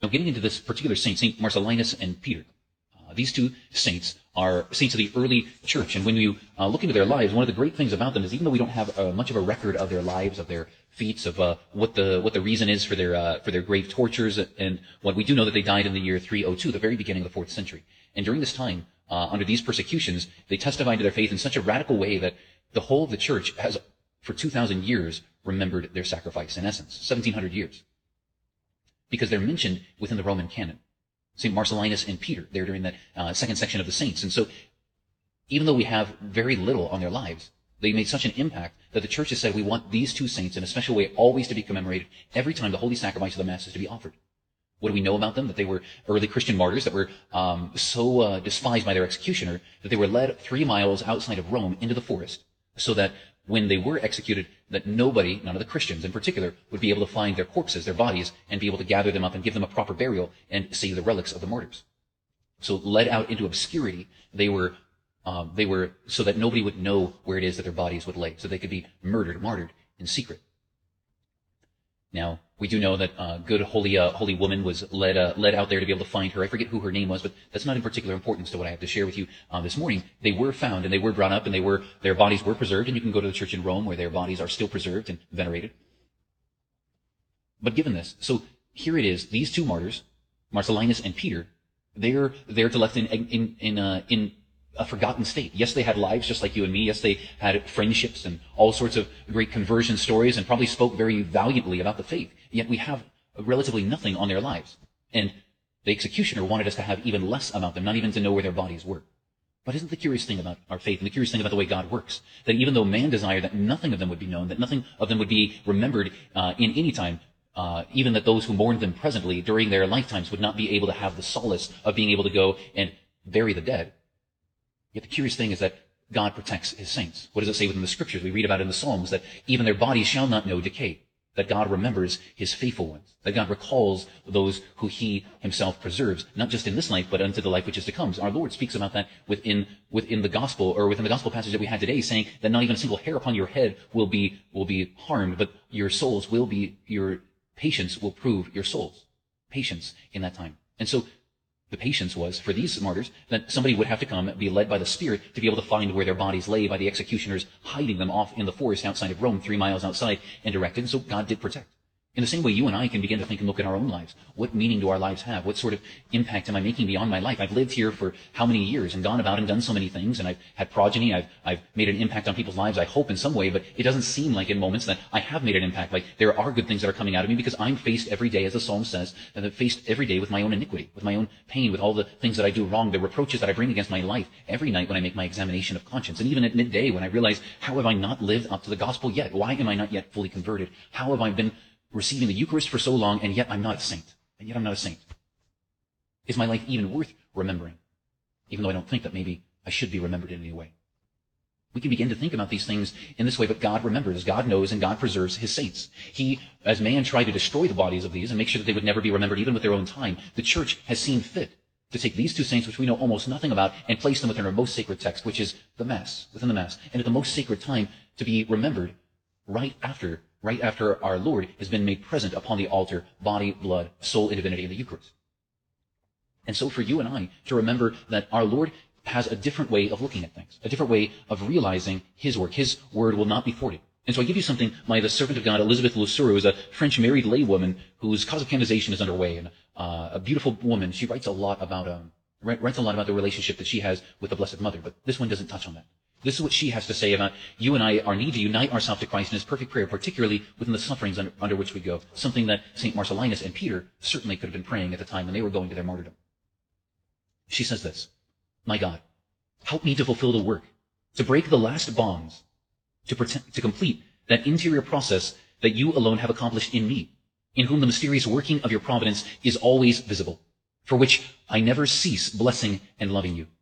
Now, getting into this particular saint, Saint Marcellinus and Peter, these two saints are saints of the early church. And when you look into their lives, one of the great things about them is even though we don't have much of a record of their lives, of their feats, of what the reason is for their grave tortures, and what we do know that they died in the year 302, the very beginning of the 4th century. And during this time, under these persecutions, they testified to their faith in such a radical way that the whole of the church has, for 2,000 years, remembered their sacrifice, in essence, 1,700 years. Because they're mentioned within the Roman canon. St. Marcellinus and Peter, they're during that second section of the saints. And so, even though we have very little on their lives, they made such an impact that the church has said we want these two saints in a special way always to be commemorated every time the holy sacrifice of the Mass is to be offered. What do we know about them? That they were early Christian martyrs that were so despised by their executioner that they were led 3 miles outside of Rome into the forest so that when they were executed, that nobody, none of the Christians in particular, would be able to find their corpses, their bodies, and be able to gather them up and give them a proper burial and save the relics of the martyrs. So led out into obscurity, they were so that nobody would know where it is that their bodies would lay, so they could be martyred in secret. Now, we do know that good holy woman was led out there to be able to find her. I forget who her name was, but that's not in particular importance to what I have to share with you this morning. They were found and they were brought up and their bodies were preserved, and you can go to the church in Rome where their bodies are still preserved and venerated. But given this, so here it is, these two martyrs, Marcellinus and Peter, they're left in a forgotten state. Yes, they had lives just like you and me. Yes, they had friendships and all sorts of great conversion stories and probably spoke very valiantly about the faith. Yet we have relatively nothing on their lives. And the executioner wanted us to have even less about them, not even to know where their bodies were. But isn't the curious thing about our faith and the curious thing about the way God works, that even though man desired that nothing of them would be known, that nothing of them would be remembered in any time, even that those who mourned them presently during their lifetimes would not be able to have the solace of being able to go and bury the dead, yet the curious thing is that God protects his saints. What does it say within the scriptures? We read about in the Psalms that even their bodies shall not know decay, that God remembers his faithful ones, that God recalls those who he himself preserves, not just in this life, but unto the life which is to come. Our Lord speaks about that within the gospel, or within the gospel passage that we had today, saying that not even a single hair upon your head will be harmed, but your patience will prove your souls. Patience in that time. And so, the patience was, for these martyrs, that somebody would have to come, be led by the Spirit, to be able to find where their bodies lay by the executioners hiding them off in the forest outside of Rome, 3 miles outside, and directed. And so God did protect. In the same way, you and I can begin to think and look at our own lives. What meaning do our lives have? What sort of impact am I making beyond my life? I've lived here for how many years and gone about and done so many things, and I've had progeny. I've made an impact on people's lives, I hope, in some way, but it doesn't seem like in moments that I have made an impact. Like there are good things that are coming out of me because I'm faced every day, as the Psalm says, and I'm faced every day with my own iniquity, with my own pain, with all the things that I do wrong, the reproaches that I bring against my life every night when I make my examination of conscience. And even at midday when I realize, how have I not lived up to the gospel yet? Why am I not yet fully converted? How have I been receiving the Eucharist for so long, and yet I'm not a saint? And yet I'm not a saint. Is my life even worth remembering? Even though I don't think that maybe I should be remembered in any way. We can begin to think about these things in this way, but God remembers, God knows, and God preserves his saints. He, as man tried to destroy the bodies of these and make sure that they would never be remembered even with their own time, the church has seen fit to take these two saints, which we know almost nothing about, and place them within our most sacred text, which is the Mass, within the Mass, and at the most sacred time to be remembered right after our Lord has been made present upon the altar, body, blood, soul, and divinity in the Eucharist. And so for you and I to remember that our Lord has a different way of looking at things, a different way of realizing his work. His word will not be thwarted. And so I give you something by the servant of God, Elizabeth Lusuru, who is a French married laywoman whose cause of canonization is underway, and a beautiful woman. She writes a lot about the relationship that she has with the Blessed Mother, but this one doesn't touch on that. This is what she has to say about you and I, our need to unite ourselves to Christ in his perfect prayer, particularly within the sufferings under which we go. Something that St. Marcellinus and Peter certainly could have been praying at the time when they were going to their martyrdom. She says this: my God, help me to fulfill the work, to break the last bonds, to complete that interior process that you alone have accomplished in me, in whom the mysterious working of your providence is always visible, for which I never cease blessing and loving you.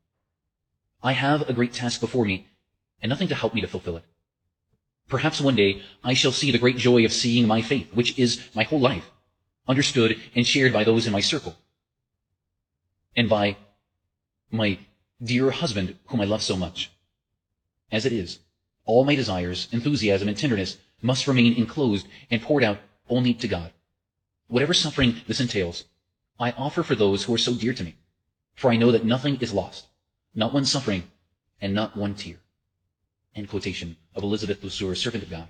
I have a great task before me, and nothing to help me to fulfill it. Perhaps one day I shall see the great joy of seeing my faith, which is my whole life, understood and shared by those in my circle, and by my dear husband, whom I love so much. As it is, all my desires, enthusiasm, and tenderness must remain enclosed and poured out only to God. Whatever suffering this entails, I offer for those who are so dear to me. For I know that nothing is lost, not one suffering, and not one tear. End quotation of Elizabeth Lesueur, servant of God.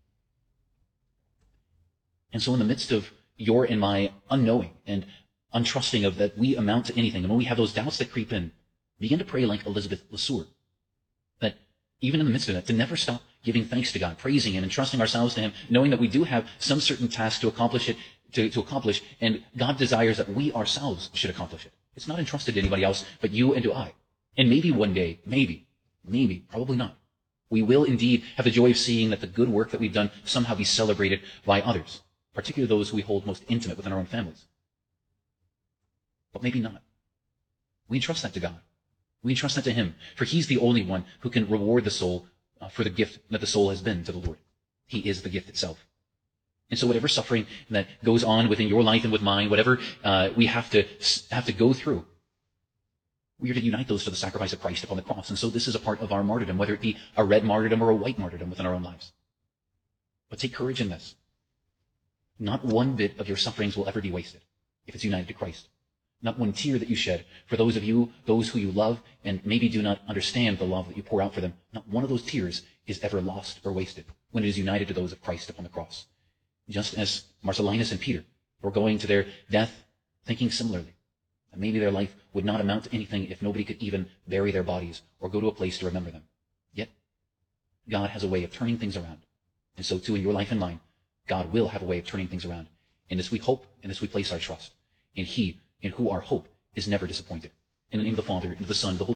And so in the midst of your and my unknowing and untrusting of that we amount to anything, and when we have those doubts that creep in, begin to pray like Elizabeth Lesueur. That even in the midst of that, to never stop giving thanks to God, praising Him, and trusting ourselves to Him, knowing that we do have some certain task to accomplish it, to accomplish, and God desires that we ourselves should accomplish it. It's not entrusted to anybody else but you and to I. And maybe one day, maybe, probably not, we will indeed have the joy of seeing that the good work that we've done somehow be celebrated by others, particularly those who we hold most intimate within our own families. But maybe not. We entrust that to God. We entrust that to Him, for He's the only one who can reward the soul for the gift that the soul has been to the Lord. He is the gift itself. And so whatever suffering that goes on within your life and with mine, whatever we have to go through, we are to unite those to the sacrifice of Christ upon the cross. And so this is a part of our martyrdom, whether it be a red martyrdom or a white martyrdom within our own lives. But take courage in this. Not one bit of your sufferings will ever be wasted if it's united to Christ. Not one tear that you shed for those of you, those who you love, and maybe do not understand the love that you pour out for them. Not one of those tears is ever lost or wasted when it is united to those of Christ upon the cross. Just as Marcellinus and Peter were going to their death thinking similarly. And maybe their life would not amount to anything if nobody could even bury their bodies or go to a place to remember them. Yet, God has a way of turning things around. And so too in your life and mine, God will have a way of turning things around. In this we hope, in this we place our trust. In He, in who our hope is never disappointed. In the name of the Father, and of the Son, and of the Holy